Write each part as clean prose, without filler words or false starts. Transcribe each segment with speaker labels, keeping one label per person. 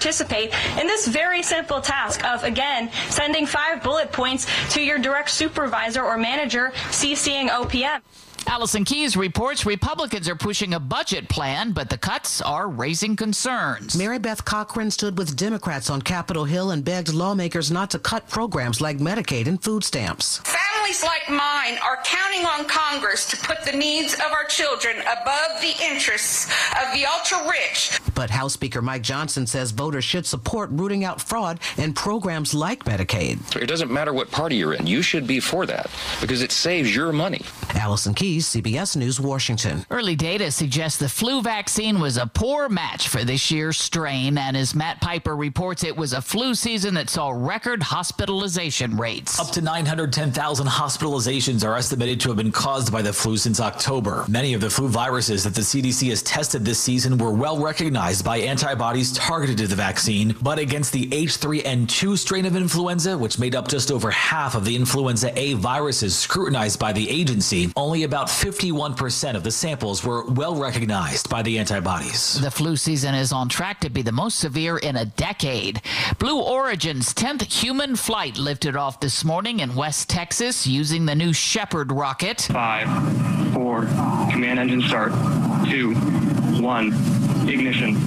Speaker 1: participate in this very simple task of, again, sending 5 bullet points to your direct supervisor or manager, CCing OPM.
Speaker 2: Allison Keyes reports Republicans are pushing a budget plan, but the cuts are raising concerns.
Speaker 3: Mary Beth Cochran stood with Democrats on Capitol Hill and begged lawmakers not to cut programs like Medicaid and food stamps.
Speaker 4: Families like mine are counting on Congress to put the needs of our children above the interests of the ultra-rich.
Speaker 3: But House Speaker Mike Johnson says voters should support rooting out fraud in programs like Medicaid.
Speaker 5: It doesn't matter what party you're in. You should be for that because it saves your money.
Speaker 3: Allison Keyes, CBS News, Washington.
Speaker 2: Early data suggests the flu vaccine was a poor match for this year's strain, and as Matt Piper reports, it was a flu season that saw record hospitalization rates.
Speaker 6: Up to 910,000 hospitalizations are estimated to have been caused by the flu since October. Many of the flu viruses that the CDC has tested this season were well recognized by antibodies targeted to the vaccine, but against the H3N2 strain of influenza, which made up just over half of the influenza A viruses scrutinized by the agency, only about 51% of the samples were well recognized by the antibodies.
Speaker 2: The flu season is on track to be the most severe in a decade. Blue Origin's 10th human flight lifted off this morning in West Texas using the new Shepard rocket.
Speaker 7: 5, 4, command engine start, 2, 1, ignition.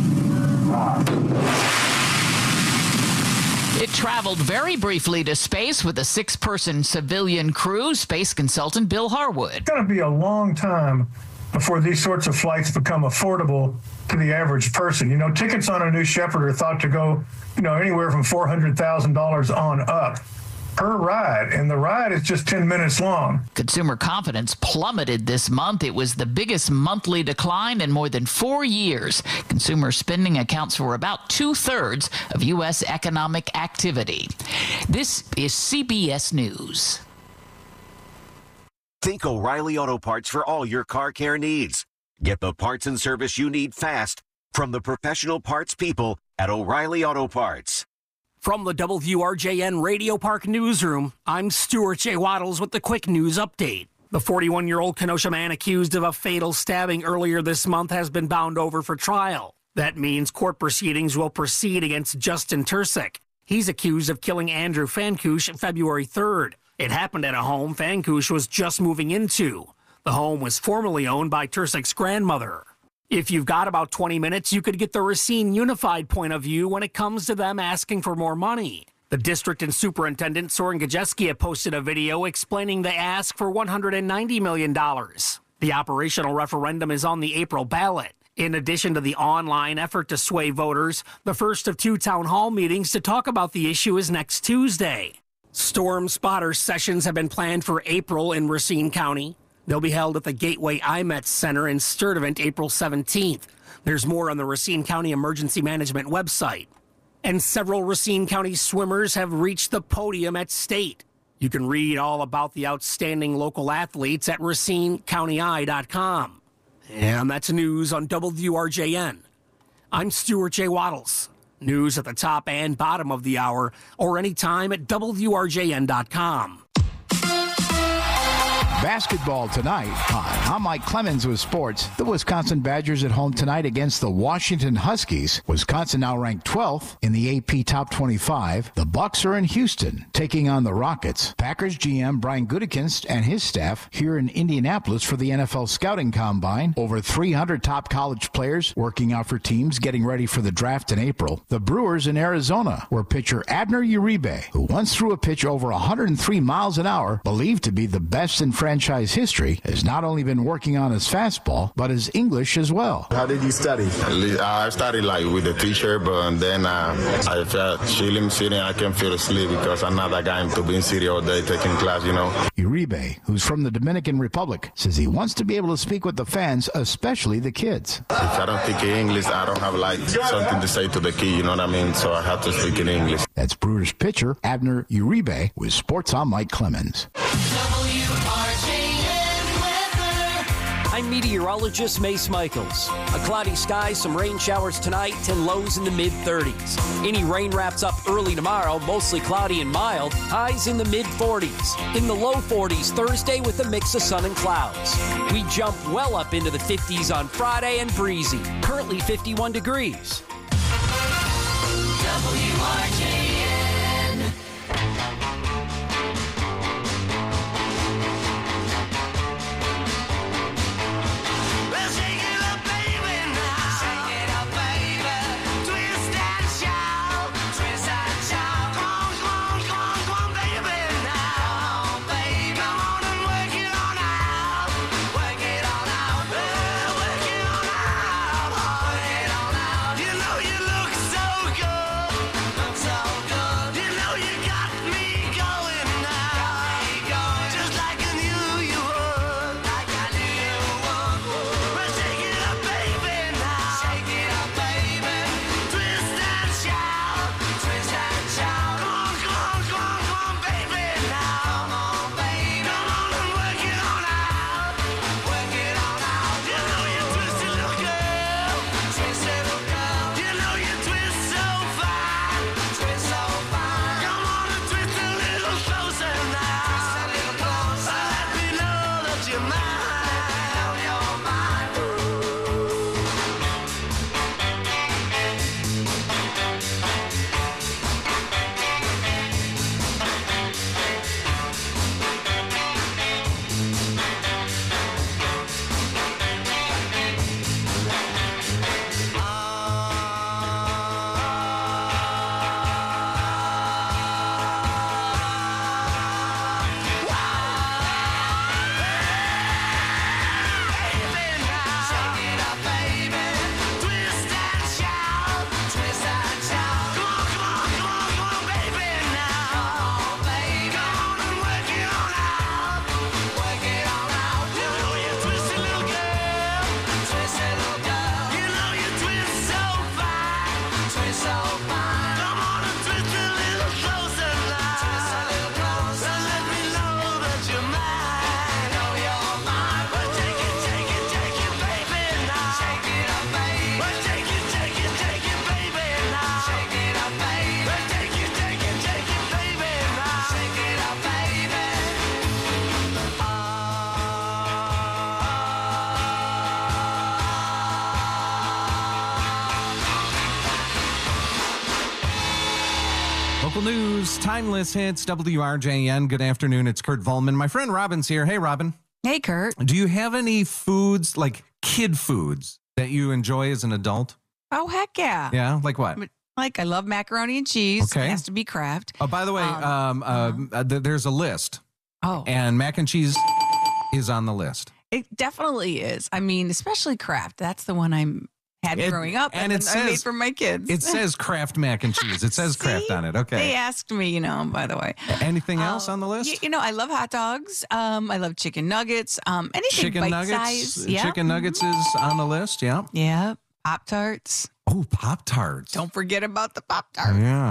Speaker 2: It traveled very briefly to space with a 6-person civilian crew, space consultant Bill Harwood.
Speaker 8: It's going to be a long time before these sorts of flights become affordable to the average person. You know, tickets on a new Shepard are thought to go, anywhere from $400,000 on up per ride, and the ride is just 10 minutes long.
Speaker 2: Consumer confidence plummeted this month. It was the biggest monthly decline in more than 4 years. Consumer spending accounts for about 2/3 of U.S. economic activity. This is CBS News.
Speaker 9: Think O'Reilly Auto Parts for all your car care needs. Get the parts and service you need fast from the professional parts people at O'Reilly Auto Parts.
Speaker 10: From the WRJN Radio Park Newsroom, I'm Stuart J. Waddles with the quick news update. The 41-year-old Kenosha man accused of a fatal stabbing earlier this month has been bound over for trial. That means court proceedings will proceed against Justin Tursick. He's accused of killing Andrew Fankush February 3rd. It happened at a home Fankush was just moving into. The home was formerly owned by Tursick's grandmother. If you've got about 20 minutes, you could get the Racine Unified point of view when it comes to them asking for more money. The district and superintendent, Soren Gajeski, posted a video explaining the ask for $190 million. The operational referendum is on the April ballot. In addition to the online effort to sway voters, the first of 2 town hall meetings to talk about the issue is next Tuesday. Storm spotter sessions have been planned for April in Racine County. They'll be held at the Gateway IMET Center in Sturtevant April 17th. There's more on the Racine County Emergency Management website. And several Racine County swimmers have reached the podium at state. You can read all about the outstanding local athletes at RacineCountyEye.com. And that's news on WRJN. I'm Stuart J. Waddles. News at the top and bottom of the hour or anytime at WRJN.com.
Speaker 11: Basketball tonight. Hi, I'm Mike Clemens with sports. The Wisconsin Badgers at home tonight against the Washington Huskies. Wisconsin now ranked 12th in the AP Top 25. The Bucks are in Houston taking on the Rockets. Packers GM Brian Gutekunst and his staff here in Indianapolis for the NFL Scouting Combine. Over 300 top college players working out for teams getting ready for the draft in April. The Brewers in Arizona, where pitcher Abner Uribe, who once threw a pitch over 103 miles an hour, believed to be the best in franchise history, has not only been working on his fastball, but his English as well.
Speaker 12: How did you study?
Speaker 13: I studied with the teacher, but then I felt chilling, sitting. I can feel asleep because I'm not that guy to be in city all day taking class,
Speaker 11: Uribe, who's from the Dominican Republic, says he wants to be able to speak with the fans, especially the kids.
Speaker 13: If I don't speak English, I don't have something to say to the kid, you know what I mean? So I have to speak in English.
Speaker 11: That's Brewers pitcher Abner Uribe with Sports on Mike Clemens.
Speaker 14: I'm meteorologist Mace Michaels. A cloudy sky, some rain showers tonight, and lows in the mid-30s. Any rain wraps up early tomorrow, mostly cloudy and mild, highs in the mid-40s. In the low 40s Thursday with a mix of sun and clouds. We jump well up into the 50s on Friday and breezy. Currently 51 degrees.
Speaker 12: Local news, timeless hits, WRJN. Good afternoon. It's Kurt Volman. My friend Robin's here. Hey, Robin.
Speaker 15: Hey, Kurt.
Speaker 12: Do you have any foods, like kid foods, that you enjoy as an adult?
Speaker 15: Oh, heck yeah.
Speaker 12: Yeah? Like what?
Speaker 15: Like, I love macaroni and cheese.
Speaker 12: Okay.
Speaker 15: It has to be Kraft.
Speaker 12: Oh, by the way, there's a list.
Speaker 15: Oh.
Speaker 12: And mac and cheese is on the list.
Speaker 15: It definitely is. I mean, especially Kraft. That's the one I had growing up, and I made for my kids.
Speaker 12: It says Kraft mac and cheese. It says Kraft on it. Okay.
Speaker 15: They asked me, by the way.
Speaker 12: Anything else on the list?
Speaker 15: I love hot dogs. I love chicken nuggets. Anything bite-size. Yeah.
Speaker 12: Chicken nuggets is on the list, yeah.
Speaker 15: Yeah. Pop-Tarts.
Speaker 12: Oh, Pop-Tarts.
Speaker 15: Don't forget about the Pop-Tarts.
Speaker 12: Yeah.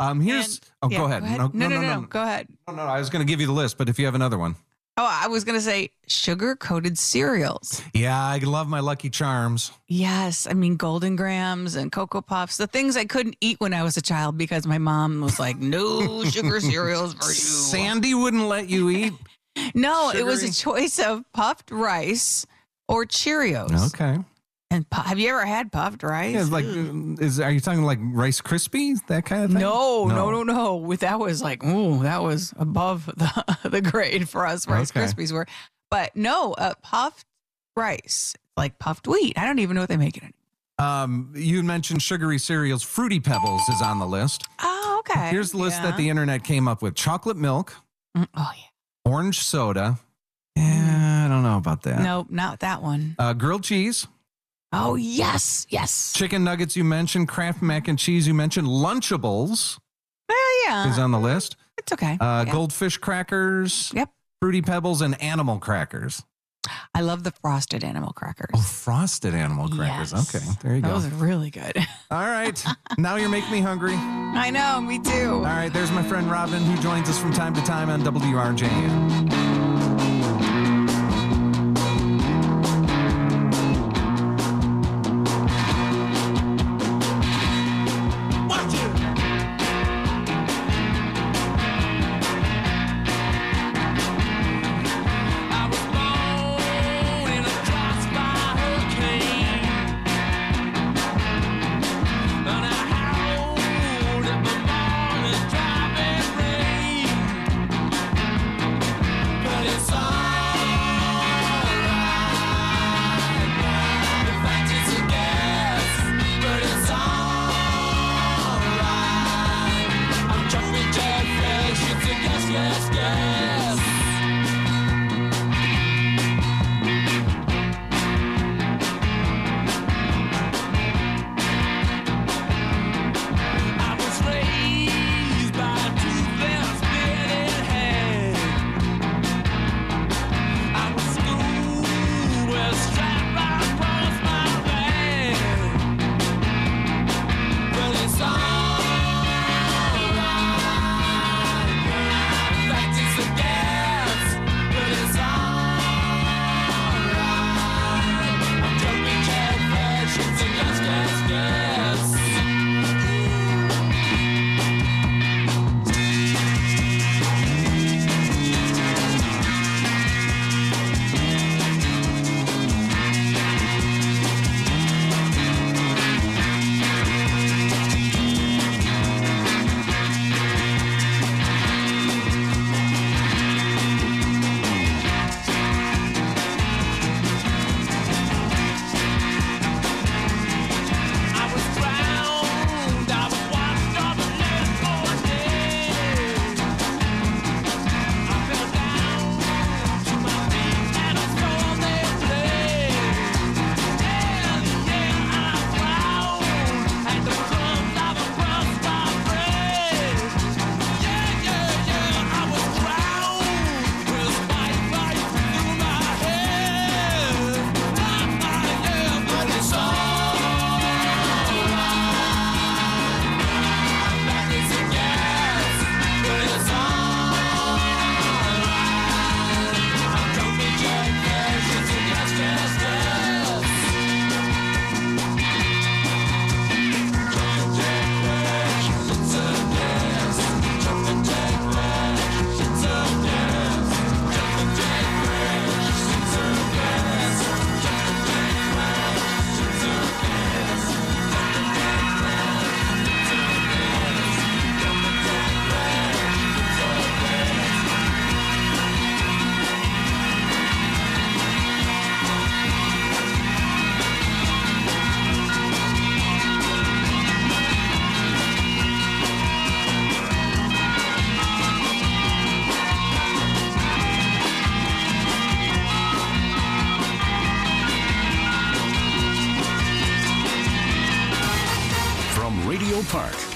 Speaker 12: Go ahead.
Speaker 15: No. Go ahead.
Speaker 12: No, I was going to give you the list, but if you have another one.
Speaker 15: Oh, I was going to say sugar-coated cereals.
Speaker 12: Yeah, I love my Lucky Charms.
Speaker 15: Yes. I mean, Golden Grams and Cocoa Puffs, the things I couldn't eat when I was a child because my mom was like, no sugar cereals for you.
Speaker 12: Sandy wouldn't let you eat?
Speaker 15: No, sugary? It was a choice of puffed rice or Cheerios.
Speaker 12: Okay.
Speaker 15: And have you ever had puffed rice?
Speaker 12: Yeah, like, are you talking like Rice Krispies, that kind of thing?
Speaker 15: No. That was like, that was above the grade for us. Rice Krispies were, but no, puffed rice, like puffed wheat. I don't even know what they make it in.
Speaker 12: You mentioned sugary cereals. Fruity Pebbles is on the list.
Speaker 15: Oh, okay.
Speaker 12: Here's the list that the internet came up with: chocolate milk, orange soda. Yeah, I don't know about that.
Speaker 15: Nope, not that one.
Speaker 12: Grilled cheese.
Speaker 15: Oh, yes.
Speaker 12: Chicken nuggets you mentioned, Kraft mac and cheese you mentioned, Lunchables is on the list.
Speaker 15: It's okay.
Speaker 12: Goldfish crackers.
Speaker 15: Yep.
Speaker 12: Fruity Pebbles and animal crackers.
Speaker 15: I love the frosted animal crackers.
Speaker 12: Oh, frosted animal crackers.
Speaker 15: Yes.
Speaker 12: Okay, there you go.
Speaker 15: Those are really good.
Speaker 12: All right. Now you're making me hungry.
Speaker 15: I know, me too.
Speaker 12: All right, there's my friend Robin, who joins us from time to time on WRJN.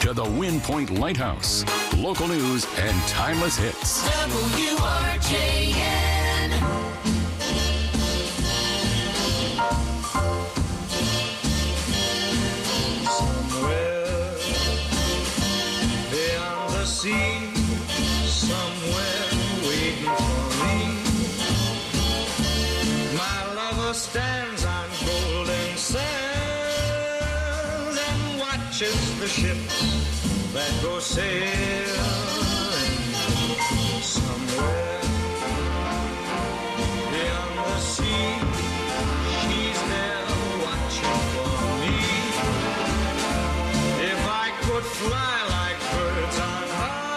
Speaker 16: to the Wind Point Lighthouse. Local news and timeless hits.
Speaker 17: WRJN.
Speaker 18: Somewhere beyond the sea, somewhere waiting for me, my lover stands on golden sands and watches the ships that go sailing. Somewhere beyond the sea, she's there watching for me. If I could fly like birds on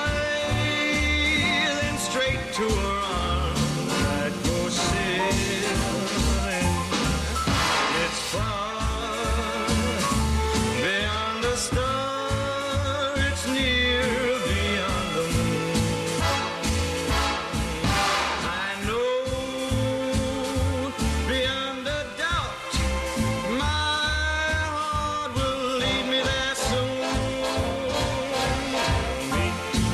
Speaker 18: high, then straight to her arms I'd go sailing. It's far beyond the star, it's near beyond the moon. I know beyond a doubt my heart will lead me there soon. Meet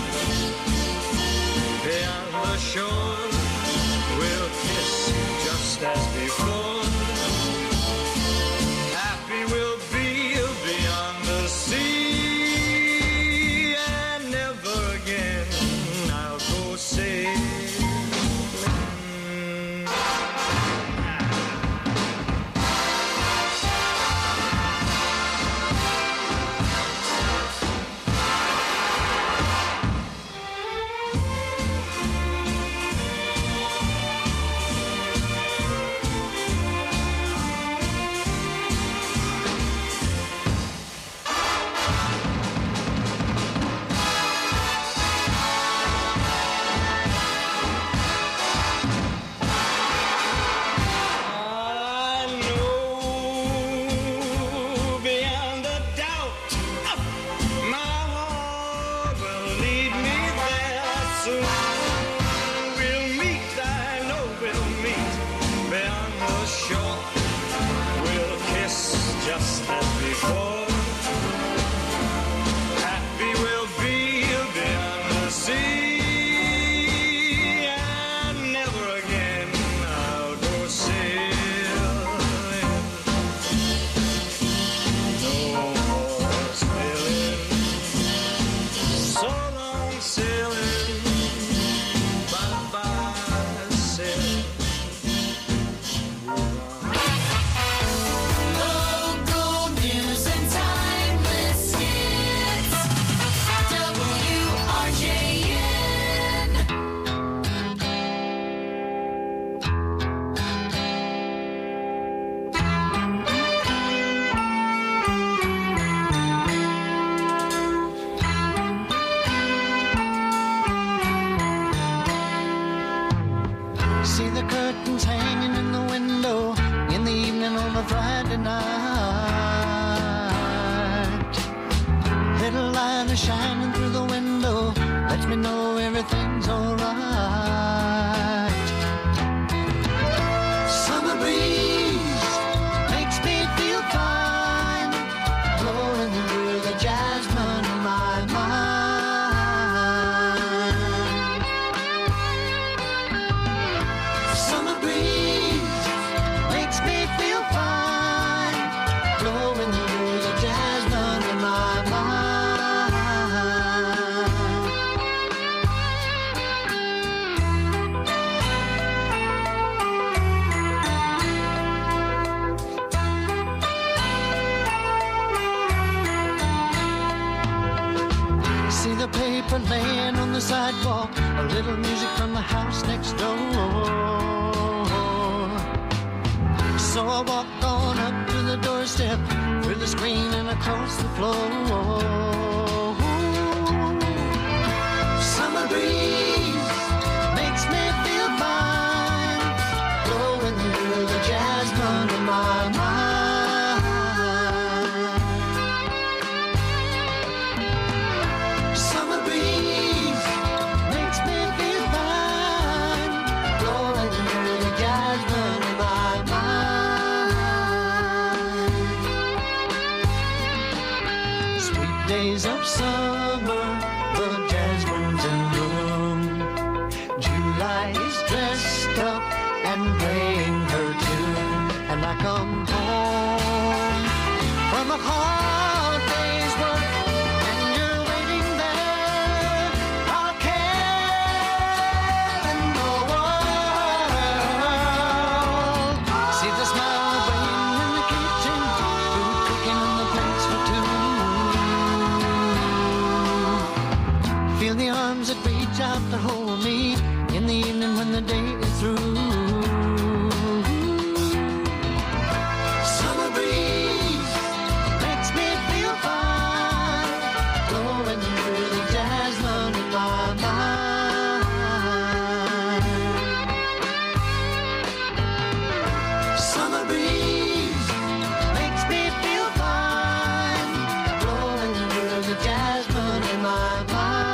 Speaker 18: beyond the shore, we'll kiss just as before. Happy we'll be beyond the sea, and never again I'll go sailing. I know beyond a doubt my heart will lead me there soon. We'll meet, I know we'll meet beyond the shore. We'll kiss just as before. Happy we'll be beyond the sea, and never again I'll go sailing. No more sailing, so long sailing, bye-bye sailing.
Speaker 17: Local news and timeless hits. WRJN.
Speaker 18: See the curtains hanging in the window in the evening on a Friday night. Little light is shining through the window, lets me know everything's alright. Summer breeze makes me feel fine, blowing through the jasmine in my mind. Summer breeze makes me feel fine, blowing through the jasmine in my mind. See the paper laying on the sidewalk, a little music from the house next door. So I walk on up to the doorstep, through the screen and across the floor. Summer breeze makes me feel fine, blowing through the jasmine in my mind. Summer breeze makes me feel fine, blowing through the jasmine in my mind. Sweet days of
Speaker 17: arms that reach out to hold me in the evening when the day is through. Summer breeze makes me feel fine, blowing through the jasmine in my mind. Summer breeze makes me feel fine, blowing through the jasmine in my mind.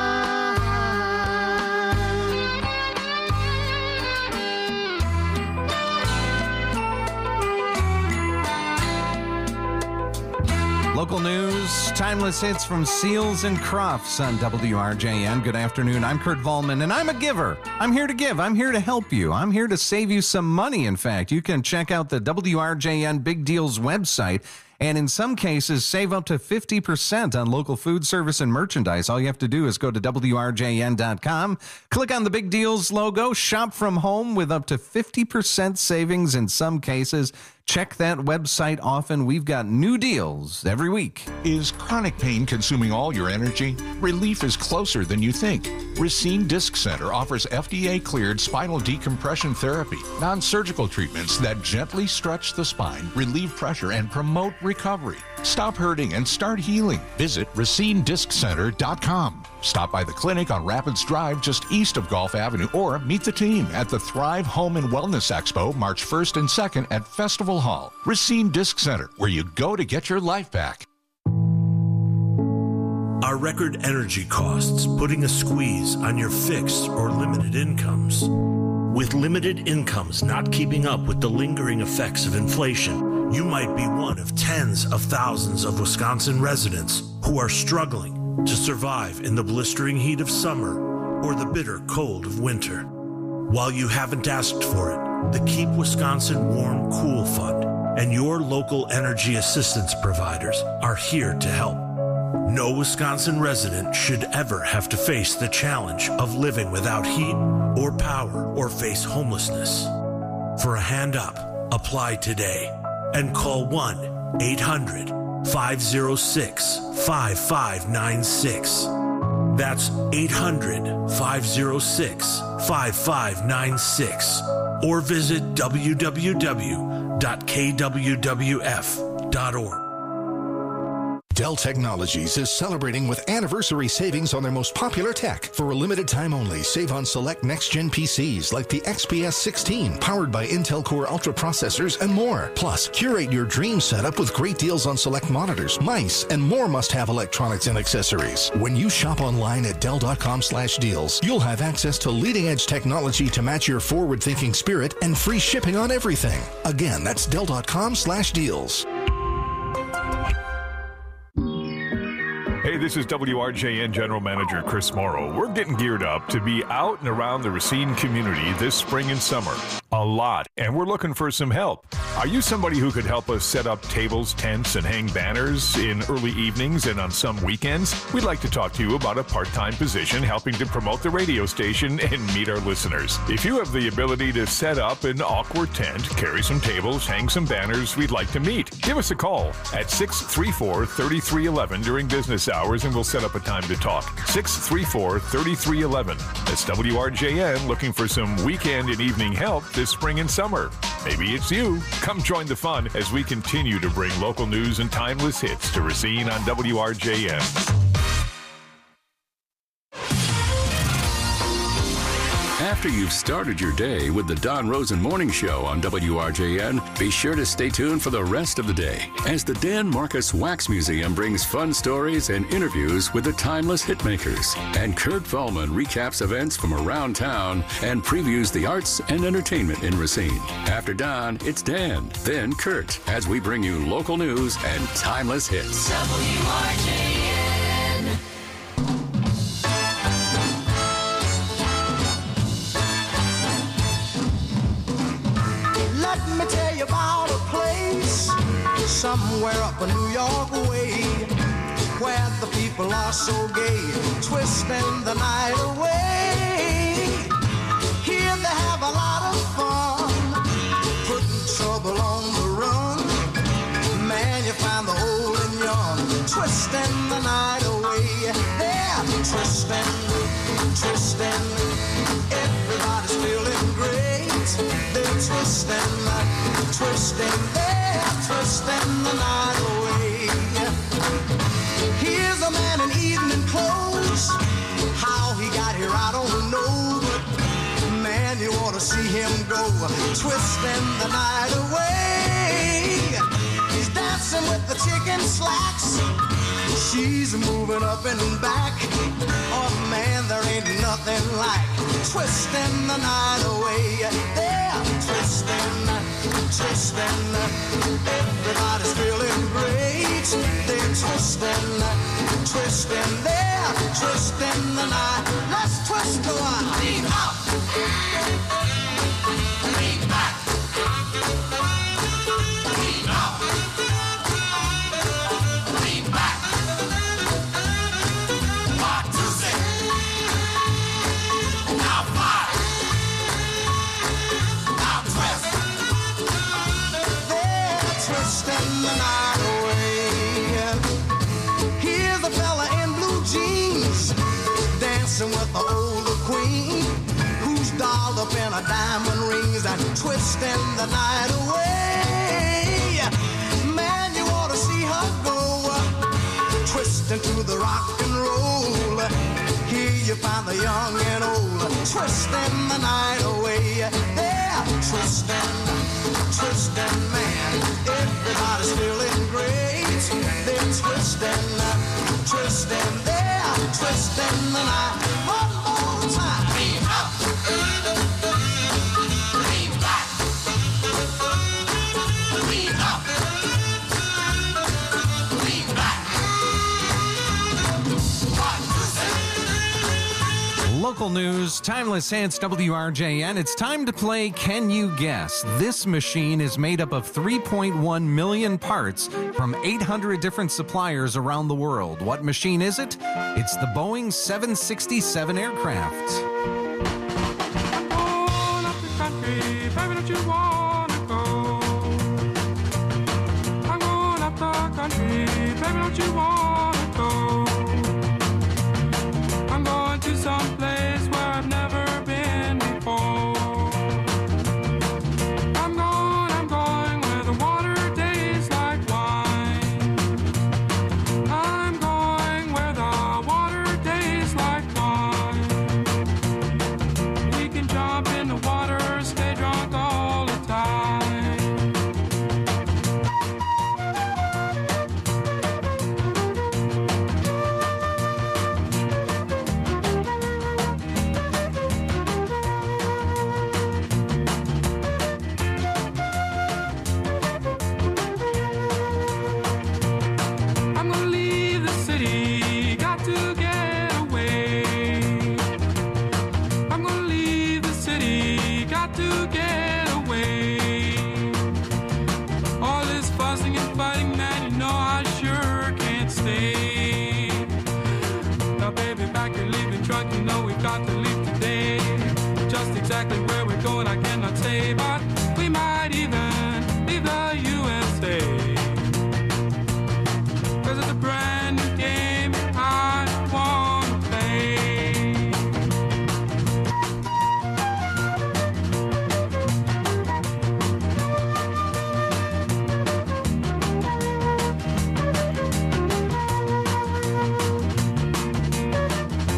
Speaker 12: Local news, timeless hits from Seals and Crofts on WRJN. Good afternoon. I'm Kurt Volman, and I'm a giver. I'm here to give. I'm here to help you. I'm here to save you some money, in fact. You can check out the WRJN Big Deals website, and in some cases, save up to 50% on local food service and merchandise. All you have to do is go to WRJN.com, click on the Big Deals logo, shop from home with up to 50% savings in some cases. Check that website often. We've got new deals every week.
Speaker 19: Is chronic pain consuming all your energy? Relief is closer than you think. Racine Disc Center offers FDA-cleared spinal decompression therapy, non-surgical treatments that gently stretch the spine, relieve pressure, and promote recovery. Stop hurting and start healing. Visit RacineDiscCenter.com. Stop by the clinic on Rapids Drive just east of Gulf Avenue, or meet the team at the Thrive Home and Wellness Expo March 1st and 2nd at Festival Hall. Racine Disc Center, where you go to get your life back.
Speaker 20: Are record energy costs putting a squeeze on your fixed or limited incomes? With limited incomes not keeping up with the lingering effects of inflation, you might be one of tens of thousands of Wisconsin residents who are struggling to survive in the blistering heat of summer or the bitter cold of winter. While you haven't asked for it, the Keep Wisconsin Warm Cool Fund and your local energy assistance providers are here to help. No Wisconsin resident should ever have to face the challenge of living without heat or power or face homelessness. For a hand up, apply today and call 1-800-506-5596. That's 800-506-5596. Or visit www.kwwf.org.
Speaker 21: Dell Technologies is celebrating with anniversary savings on their most popular tech. For a limited time only, save on select next-gen PCs like the XPS 16, powered by Intel Core Ultra processors and more. Plus, curate your dream setup with great deals on select monitors, mice, and more must-have electronics and accessories. When you shop online at Dell.com/deals, you'll have access to leading-edge technology to match your forward-thinking spirit and free shipping on everything. Again, that's Dell.com/deals.
Speaker 22: Hey, this is WRJN General Manager Chris Morrow. We're getting geared up to be out and around the Racine community this spring and summer. A lot, and we're looking for some help. Are you somebody who could help us set up tables, tents, and hang banners in early evenings and on some weekends? We'd like to talk to you about a part-time position helping to promote the radio station and meet our listeners. If you have the ability to set up an awkward tent, carry some tables, hang some banners, we'd like to meet. Give us a call at 634-3311 during business hours, and we'll set up a time to talk. 634-3311. That's WRJN looking for some weekend and evening help this spring and summer. Maybe it's you. Come join the fun as we continue to bring local news and timeless hits to Racine on WRJN.
Speaker 16: After you've started your day with the Don Rosen Morning Show on WRJN, be sure to stay tuned for the rest of the day as the Dan Marcus Wax Museum brings fun stories and interviews with the timeless hitmakers. And Kurt Volman recaps events from around town and previews the arts and entertainment in Racine. After Don, it's Dan, then Kurt, as we bring you local news and timeless hits.
Speaker 17: WRJN.
Speaker 18: Let me tell you about a place somewhere up a New York way where the people are so gay, twisting the night away. Here they have a lot of fun, putting trouble on the run. Man, you find the old and young, twisting the night away. They're twisting
Speaker 17: twisting, they're twisting the night away. Here's a man in evening clothes. How he got here, I don't know. But man, you ought to see him go, twisting the night away. He's dancing with the chicken slacks. She's moving up and back. Oh man, there ain't nothing like twisting the night away. They're twisting, twisting. Everybody's feeling great. They're twisting, twisting. They're twisting the night. Let's twist a while. Lean up. Lean back. Lean up. Lean back. 1, 2, 6. Now 5. Now twist. They're twisting the night away. Here's a fella in blue jeans dancing with the older queen, who's dolled up in a diamond rings and twisting the night away. Man, you ought to see her go, twisting to the rock and roll. Here you find the young and old, twisting the night away. They're twisting, twisting, man. Everybody's feeling great. They're twisting, twisting. They're twisting the night. One more time. Lean up. Lean back. Lean up. Lean back. 1, 2, 6.
Speaker 12: Local news, Timeless Hits, WRJN. It's time to play Can You Guess? This machine is made up of 3.1 million parts from 800 different suppliers around the world. What machine is it? It's the Boeing 767 aircraft.
Speaker 1: I'm going to some place where I've never been before. I'm going where the water tastes like wine. I'm going where the water tastes like wine. We can jump in the water, stay drunk all the time. I'm gonna leave the city, got to get away. I'm gonna leave the city, got to get away. All this fussing and fighting, man, you know I sure can't stay. Now, baby, back you're leaving drunk, you know we've got to leave today. Just exactly where we're going, I cannot say, but we might even leave the USA. 'Cause it's a brand new game I wanna play.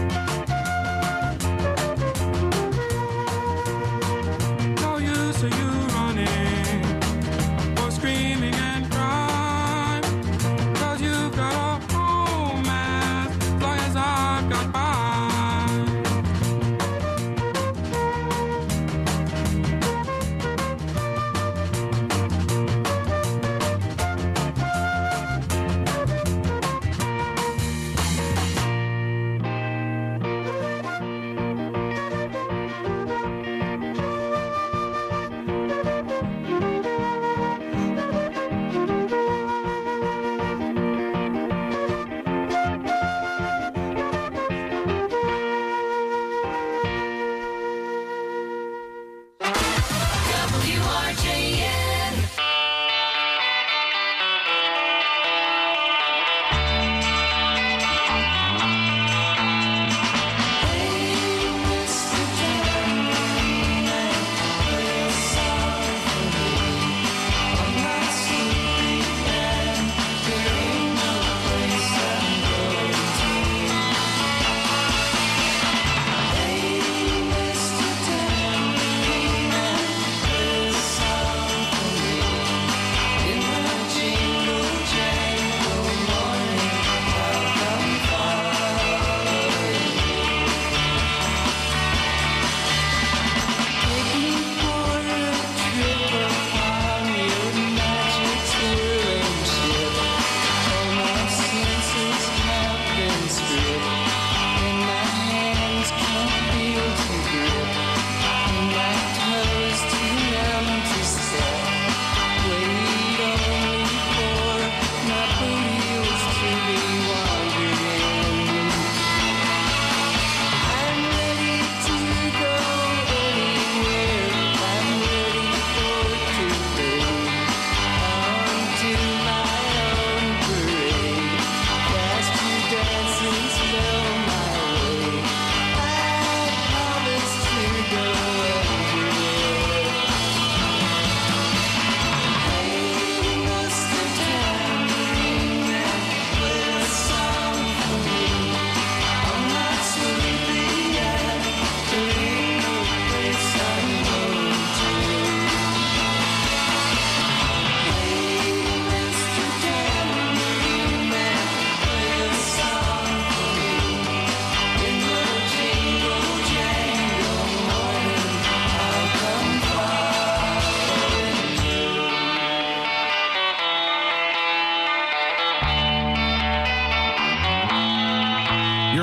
Speaker 1: No use of you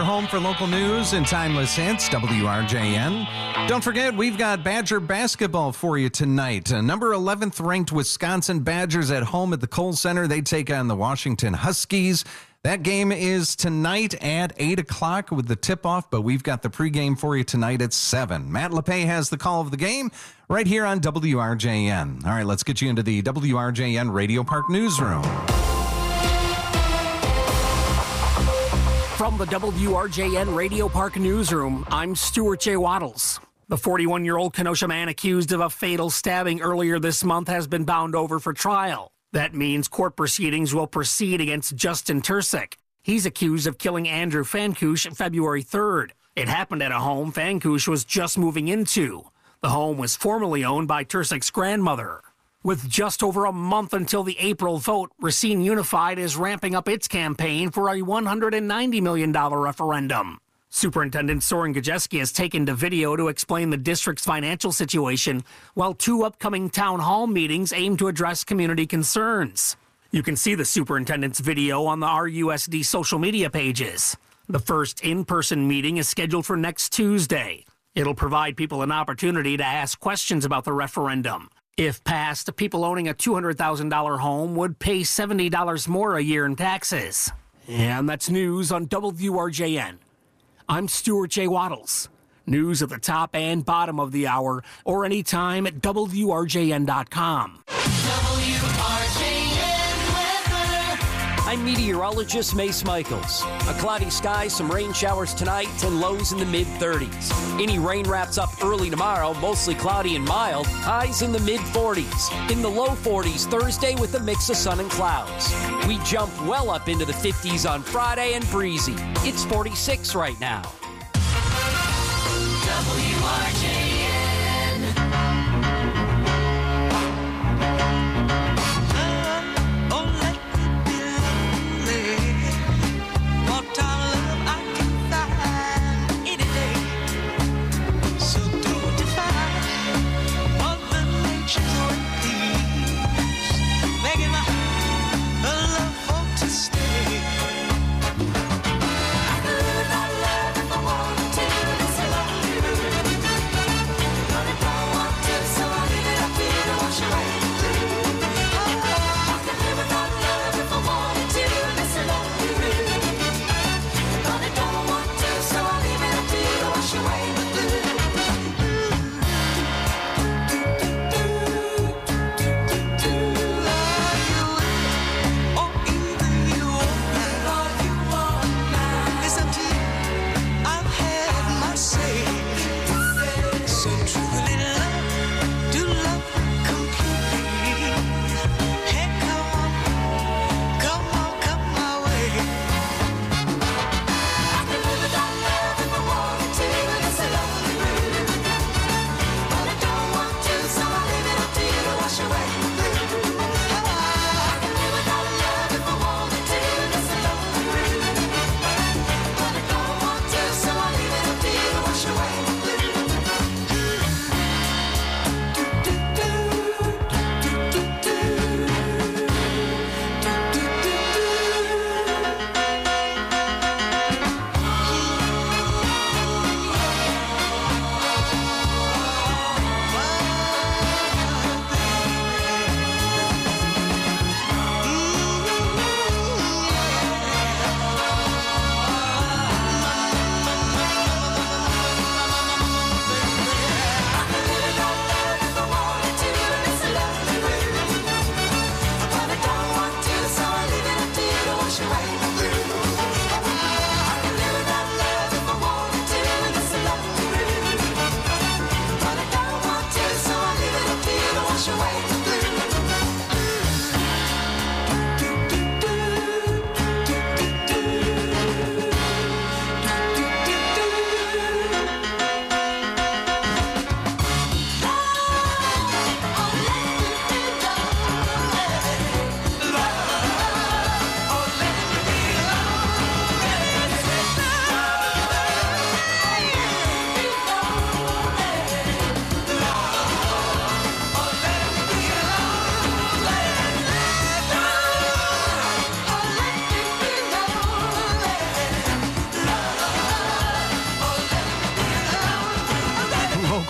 Speaker 12: your home for local news and timeless hits, WRJN. Don't forget, we've got Badger basketball for you tonight. Number 11th ranked Wisconsin Badgers at home at the Kohl Center. They take on the Washington Huskies. That game is tonight at 8 o'clock with the tip-off, but we've got the pregame for you tonight at 7. Matt LePay has the call of the game right here on WRJN. All right, let's get you into the WRJN Radio Park Newsroom.
Speaker 10: From the WRJN Radio Park Newsroom, I'm Stuart J. Waddles. The 41-year-old Kenosha man accused of a fatal stabbing earlier this month has been bound over for trial. That means court proceedings will proceed against Justin Tursick. He's accused of killing Andrew Fankush February 3rd. It happened at a home Fankush was just moving into. The home was formerly owned by Tursick's grandmother. With just over a month until the April vote, Racine Unified is ramping up its campaign for a $190 million referendum. Superintendent Soren Gajeski has taken to video to explain the district's financial situation, while 2 upcoming town hall meetings aim to address community concerns. You can see the superintendent's video on the RUSD social media pages. The first in-person meeting is scheduled for next Tuesday. It'll provide people an opportunity to ask questions about the referendum. If passed, people owning a $200,000 home would pay $70 more a year in taxes. And that's news on WRJN. I'm Stuart J. Waddles. News at the top and bottom of the hour or anytime at WRJN.com.
Speaker 14: I'm meteorologist Mace Michaels. A cloudy sky, some rain showers tonight, and lows in the mid-30s. Any rain wraps up early tomorrow, mostly cloudy and mild, highs in the mid-40s. In the low 40s Thursday with a mix of sun and clouds. We jump well up into the 50s on Friday and breezy. It's 46 right now. WRJN.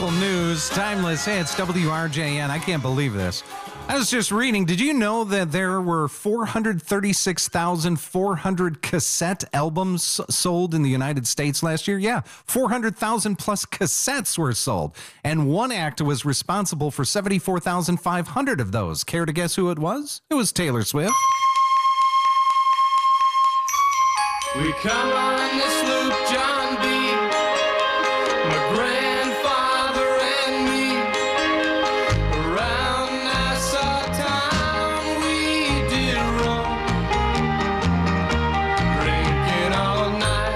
Speaker 12: local news, timeless hits, WRJN. I can't believe this. I was just reading, did you know that there were 436,400 cassette albums sold in the United States last year? Yeah, 400,000 plus cassettes were sold. And one act was responsible for 74,500 of those. Care to guess who it was? It was Taylor Swift.
Speaker 1: We come on this loop, John B. My grandfather and me. Around Nassau town we did roam. Drinking all night.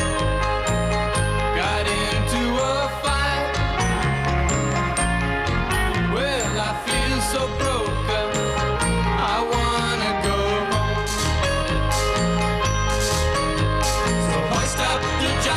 Speaker 1: Got into a fight. Well, I feel so broke up. I wanna go home. Hoist up the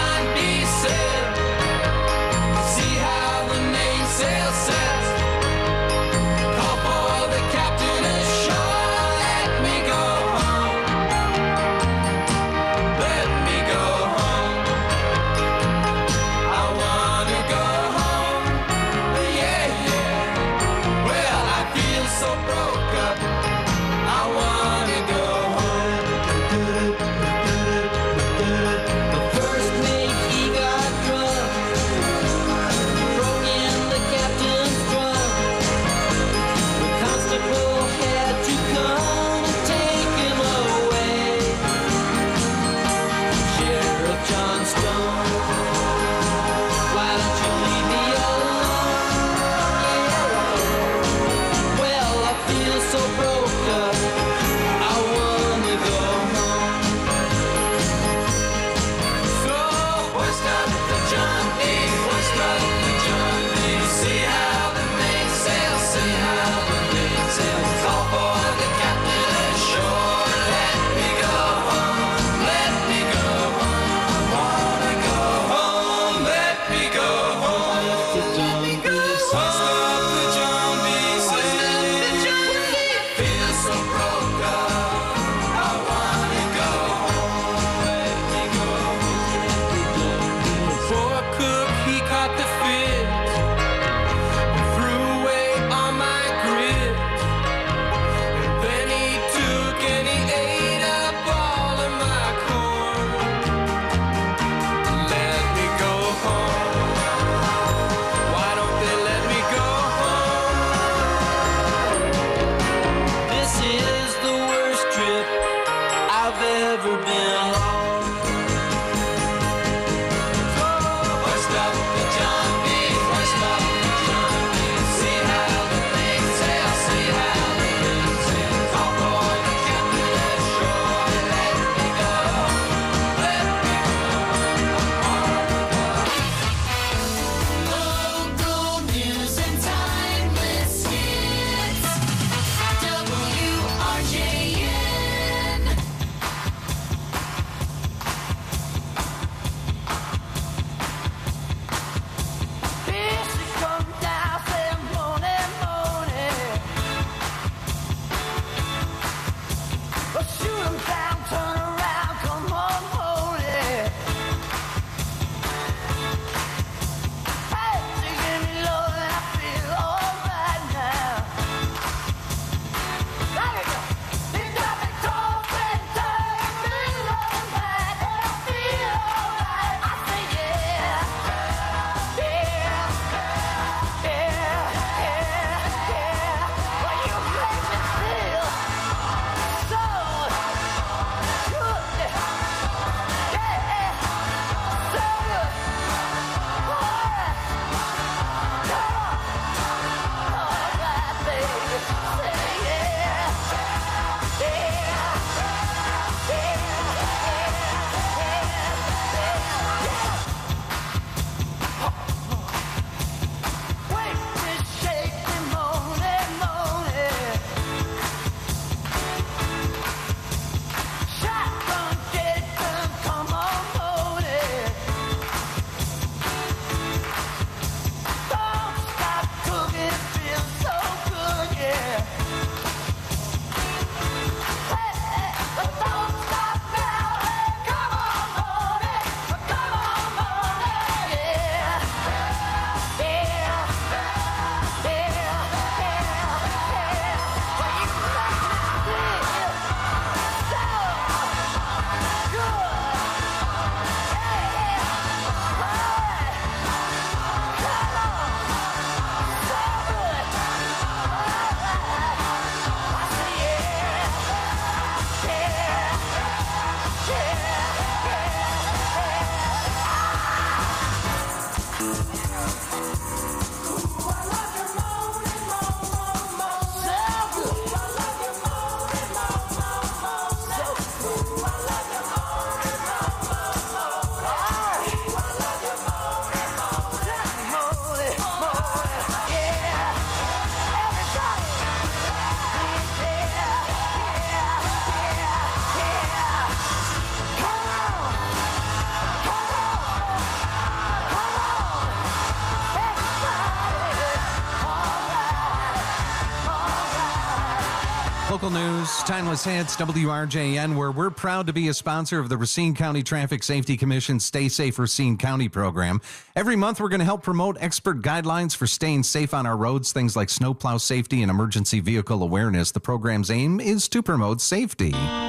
Speaker 12: Local news, timeless hits, WRJN, where we're proud to be a sponsor of the Racine County Traffic Safety Commission Stay Safe Racine County program. Every month, we're going to help promote expert guidelines for staying safe on our roads, things like snowplow safety and emergency vehicle awareness. The program's aim is to promote safety.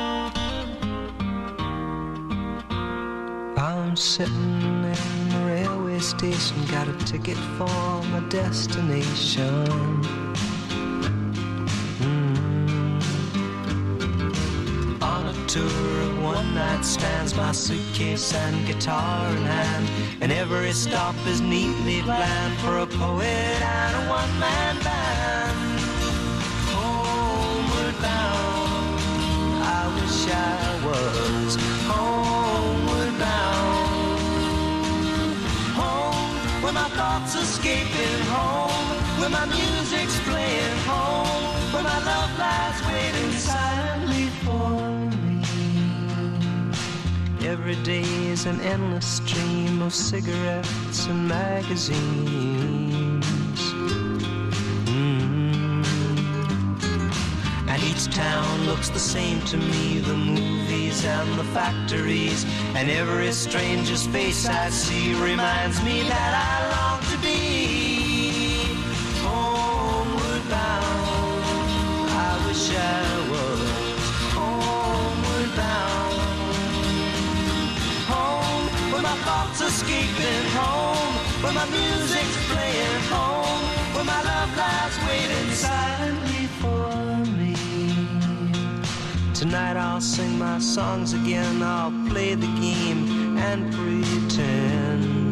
Speaker 4: I'm sitting in the railway station, got a ticket for my destination. On a tour of one-night stands, my suitcase and guitar in hand, and every stop is neatly planned for a poet and a one-man band. Homeward bound, I wish I was homeward bound. Home, where my thoughts escaping, home, where my music's playing, home, where my love lies waiting silently for me. Every day is an endless stream of cigarettes and magazines. And each town looks the same to me, the movies and the factories, and every stranger's face I see reminds me that I long to be homeward bound. I wish I was homeward bound. Home, where my thoughts escaping, home, where my music's playing, home, where my love lies waiting silently for me. Tonight I'll sing my songs again, I'll play the game and pretend.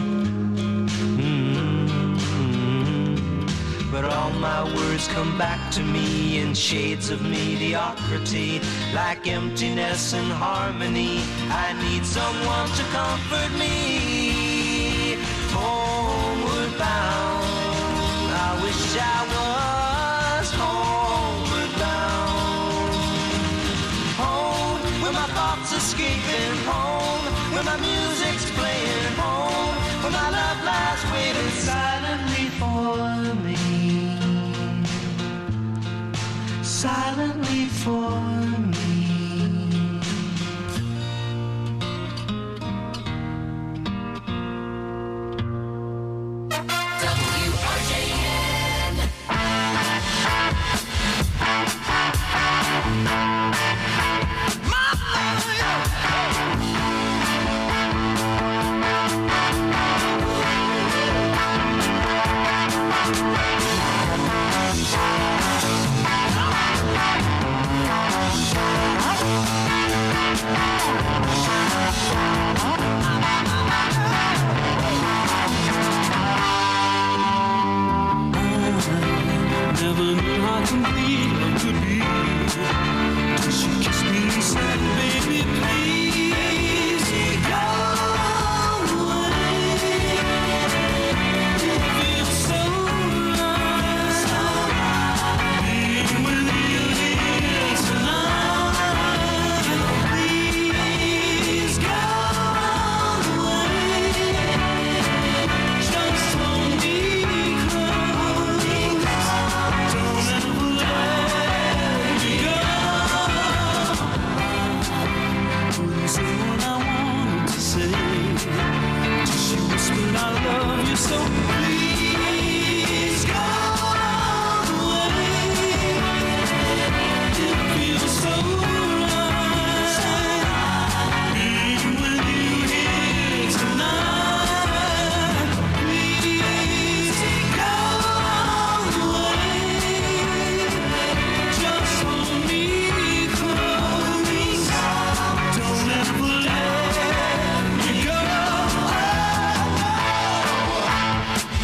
Speaker 4: But all my words come back to me in shades of mediocrity, like emptiness and harmony. I need someone to comfort me. Homeward bound, I wish I was homeward bound. Home, where my thoughts escaping, home, where my music's playing, home, where my love lies waiting silently for me. Silently for me.
Speaker 18: Never knew how complete love could be till she kissed me and said, baby, please go away. It feels so right being with you here tonight. Please go away. Just hold me close. Don't ever let me go. Couldn't say what I wanted to say till she whispered, I love you so. Please go away. It feels so right being with you here tonight. Please go away. Just hold me close. Don't ever let me go.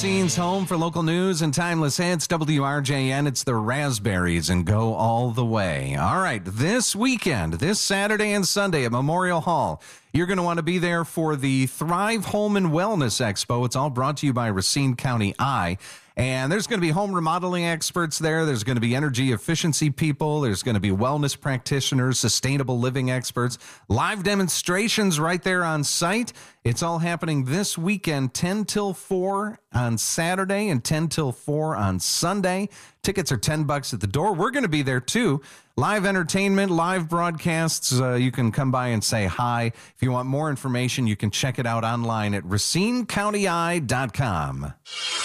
Speaker 12: Racine's home for local news and timeless hits. WRJN, it's the Raspberries and go all the way. All right, this weekend, this Saturday and Sunday at Memorial Hall, you're going to want to be there for the Thrive Home and Wellness Expo. It's all brought to you by Racine County Eye. And there's going to be home remodeling experts there. There's going to be energy efficiency people. There's going to be wellness practitioners, sustainable living experts, live demonstrations right there on site. It's all happening this weekend, 10 till 4 on Saturday and 10 till 4 on Sunday. Tickets are $10 at the door. We're going to be there too. Live entertainment, live broadcasts. You can come by and say hi. If you want more information, you can check it out online at racinecountyeye.com.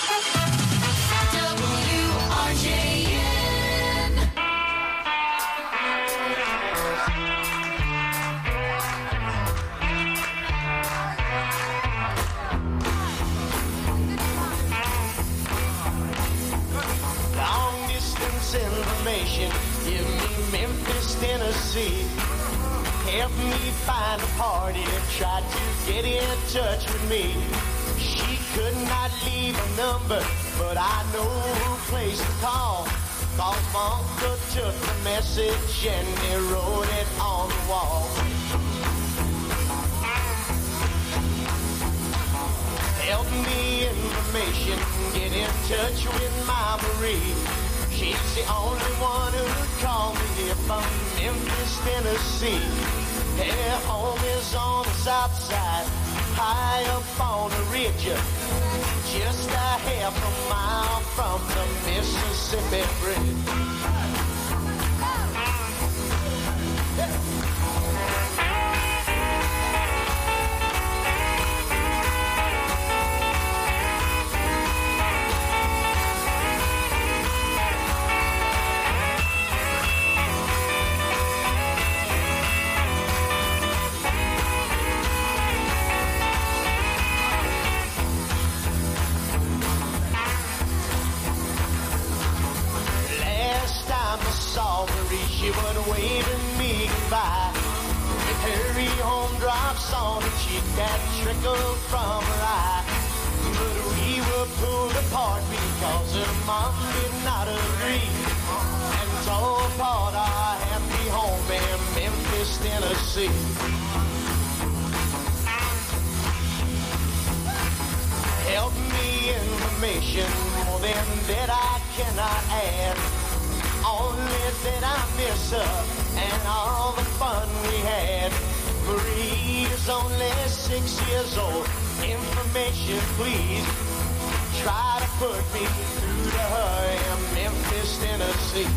Speaker 17: Long distance information, give me Memphis, Tennessee. Help me find a party that tried to get in touch with me. She could not leave a number, but I know who place to call. Cause my uncle took the message and he wrote it on the wall. Help me information, get in touch with my Marie. She's the only one who called me here from Memphis, Tennessee. Their home is on the south side, high up on the ridge, just a half a mile from the Mississippi Bridge. She would waving me goodbye. With her home drops on her cheek that trickled from her eye. But we were pulled apart because her mom did not agree. And tore apart our happy home in Memphis, Tennessee. Help me information, more than that I cannot add. Only that I miss her and all the fun we had. Marie is only 6 years old. Information, please. Try to put me through to her in Memphis, Tennessee.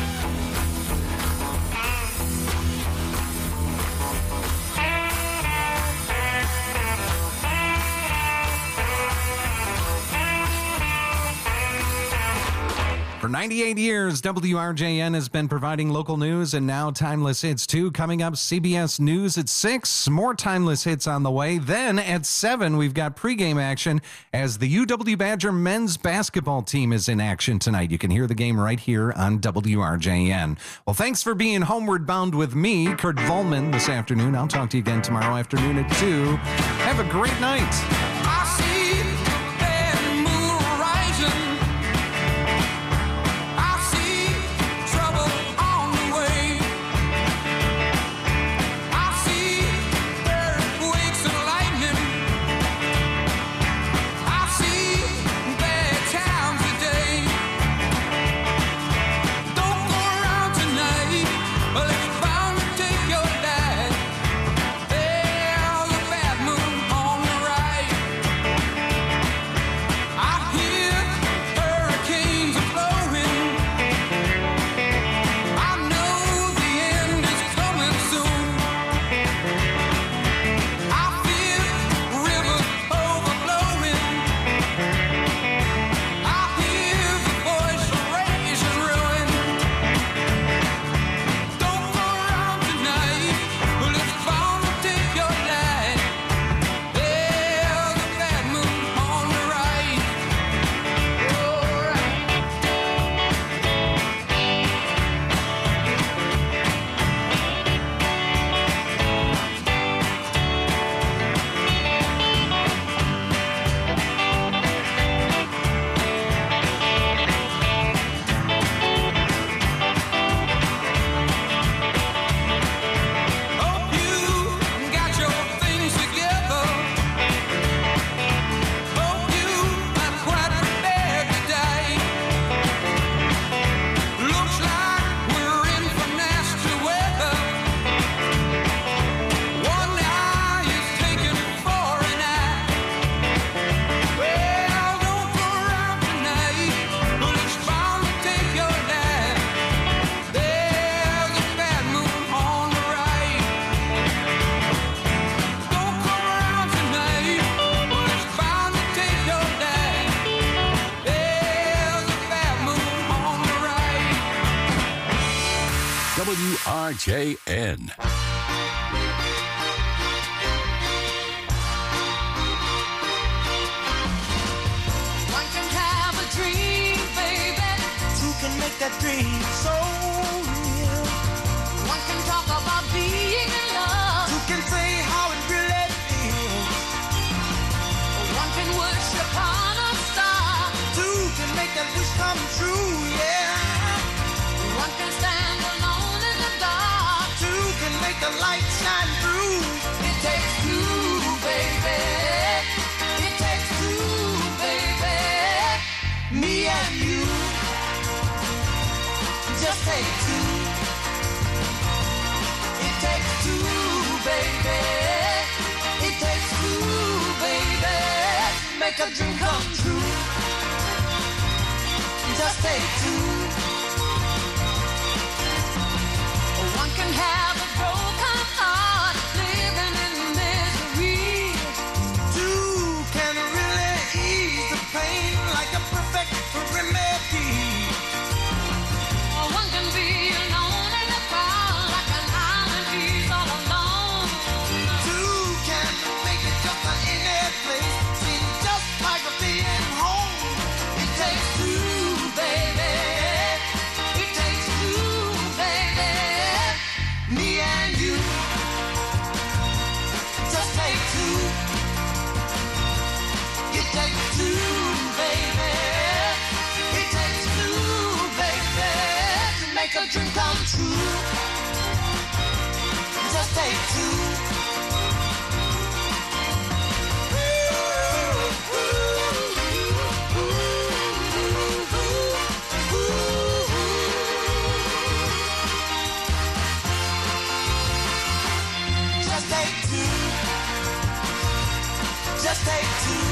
Speaker 12: For 98 years, WRJN has been providing local news and now Timeless Hits too. Coming up, CBS News at 6. More Timeless Hits on the way. Then at 7, we've got pregame action as the UW Badger men's basketball team is in action tonight. You can hear the game right here on WRJN. Well, thanks for being homeward bound with me, Kurt Volman, this afternoon. I'll talk to you again tomorrow afternoon at 2. Have a great night.
Speaker 1: I see that moon rising. I see trouble on the way. I see earthquakes and lightning. I see bad times today. Don't go around tonight, but it's bound to take your life. There's a bad moon on the right.
Speaker 16: WRJN.
Speaker 17: One can have a dream, baby. Two can make that dream so real. One can talk about being in love. Two can say how it really feels. One can wish upon a star. Two can make that wish come true, yeah. One can stand alone in the dark. Two can make the light shine through. It takes two, baby. It takes two, baby. Me and you. Just take two. It takes two, baby. It takes two, baby. Make a dream come true. Just take two. One can have a broken heart, living in misery. Two can really ease the pain like a perfect remedy. One can be alone in a crowd like an island he's all alone. Two can make it just an any place, seem just like a being home. It takes two, baby. It takes two, baby. Me and you. Just take two. It takes two, baby. It takes two, baby. To make a dream come true. Just take two. Just take two. Just take two.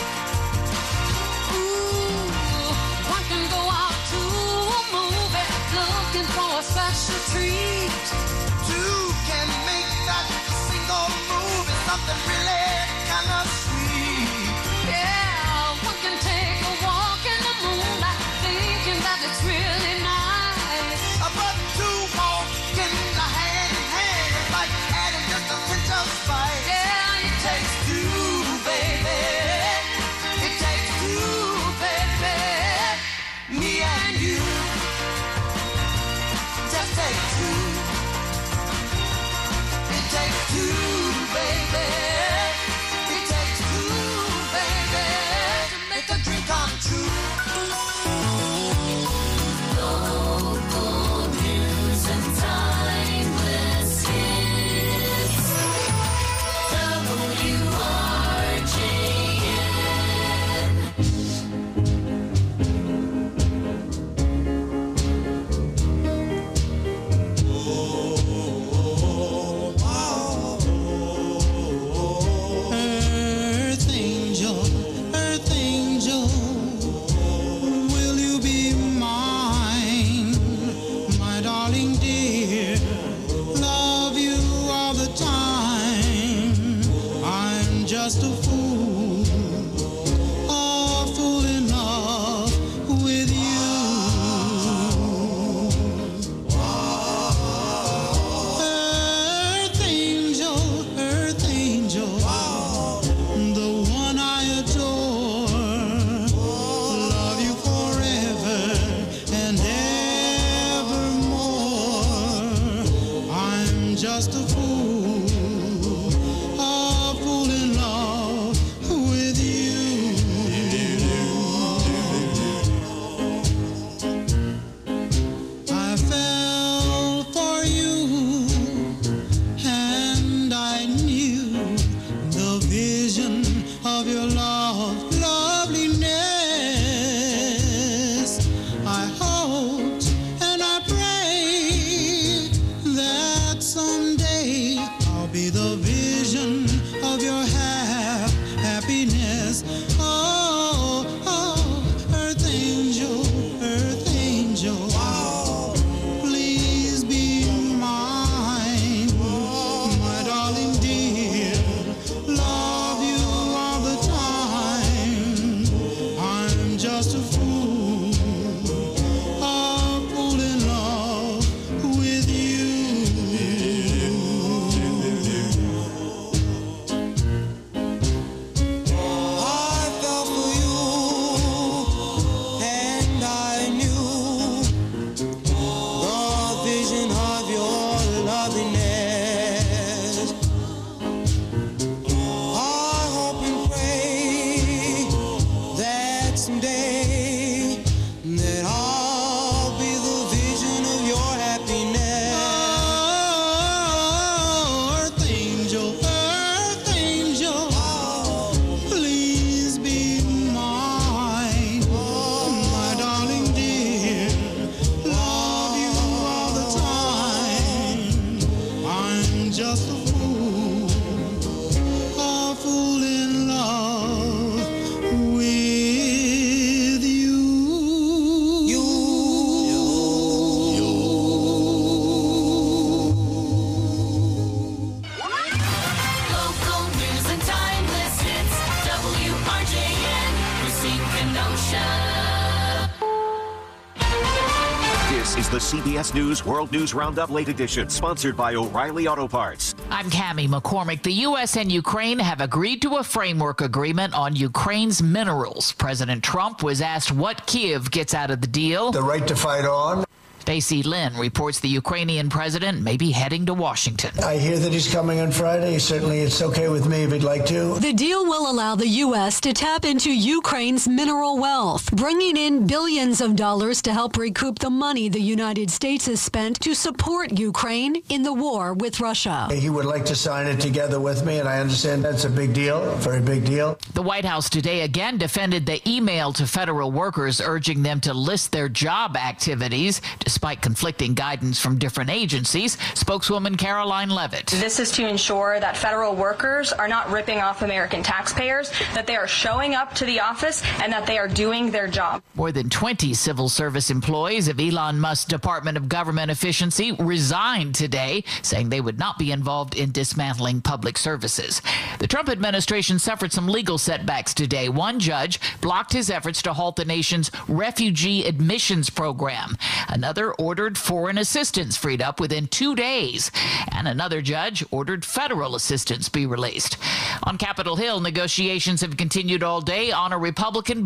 Speaker 17: Ooh, one can go out to a movie looking for a special treat. Two can make that single movie something really kind of sweet. Yeah, one can take a walk in the moonlight thinking that it's really nice. But two walking hand in hand is like adding just a pinch of spice. Yeah, it takes two, baby. It takes two, baby. Me and you. Just take two. It takes two, baby. It takes two, baby. To make a dream come true. Local news and timeless hits. WRJN. Earth angel, will you be mine, my darling dear? Love you all the time. I'm just a fool, a fool in love with you. Earth angel, the one I adore. Love you forever and evermore. I'm just a fool in love
Speaker 9: is the CBS News World News Roundup Late Edition, sponsored by O'Reilly Auto Parts.
Speaker 2: I'm Cammie McCormick. The U.S. and Ukraine have agreed to a framework agreement on Ukraine's minerals. President Trump was asked what Kyiv gets out of the deal.
Speaker 3: The right to fight on.
Speaker 2: Stacey Lynn reports the Ukrainian president may be heading to Washington.
Speaker 3: I hear that he's coming on Friday. Certainly it's okay with me if he'd like to.
Speaker 5: The deal will allow the U.S. to tap into Ukraine's mineral wealth, bringing in billions of dollars to help recoup the money the United States has spent to support Ukraine in the war with Russia.
Speaker 3: He would like to sign it together with me, and I understand that's a big deal, a very big deal.
Speaker 2: The White House today again defended the email to federal workers urging them to list their job activities. Despite conflicting guidance from different agencies, spokeswoman Caroline Levitt.
Speaker 23: This is to ensure that federal workers are not ripping off American taxpayers, that they are showing up to the office, and that they are doing their job.
Speaker 2: More than 20 civil service employees of Elon Musk's Department of Government Efficiency resigned today, saying they would not be involved in dismantling public services. The Trump administration suffered some legal setbacks today. One judge blocked his efforts to halt the nation's refugee admissions program. Another ordered foreign assistance freed up within 2 days. And another judge ordered federal assistance be released. On Capitol Hill, negotiations have continued all day on a Republican